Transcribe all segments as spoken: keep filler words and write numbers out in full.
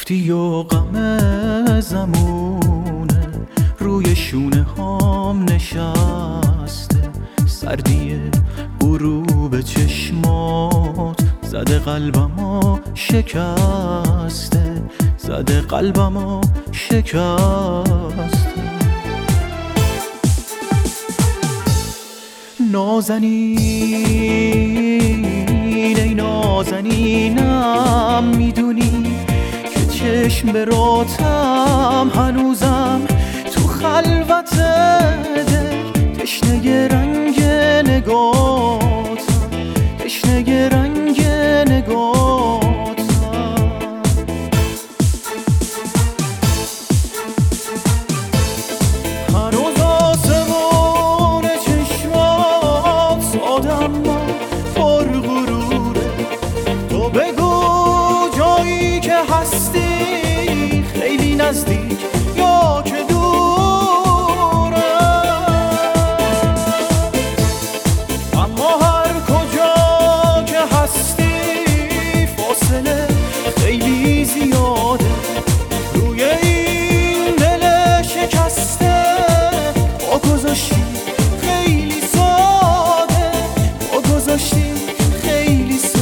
رفتی و غم زمونه روی شونه هام نشسته، سردی غروب چشمات زده قلبمو شکسته، زده قلبمو شکسته. نازنین ای نازنینم، میدونی که چشم به راتم هنوزم تو خلوت دل، تشنه رنگ نگاتم، تشنه رنگ نگاتم. هنوز آسمون چشمات سادم پر غروره، تو بگو جایی که هستی خیلی نزدیک یا که دوره، اما هر کجا که هستی فاصله خیلی زیاده، روی این دل شکسته با گذاشتی خیلی ساده، با گذاشتی خیلی ساده.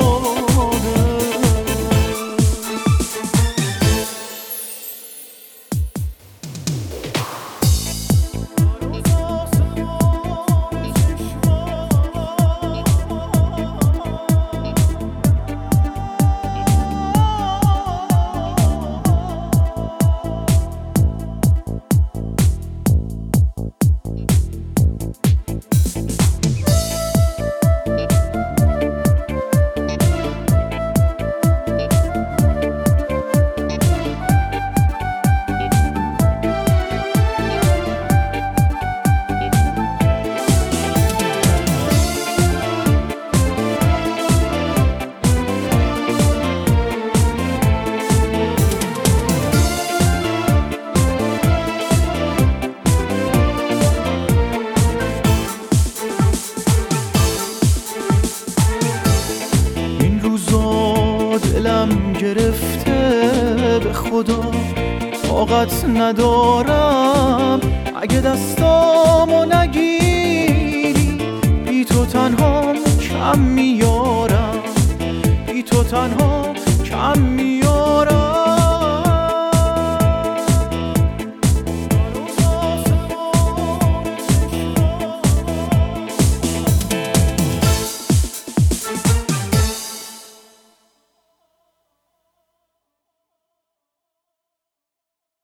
دلم گرفته به خدا طاقت ندارم، اگه دستامو نگیری بی تو تنها کم میارم، بی تو تنها کم میارم.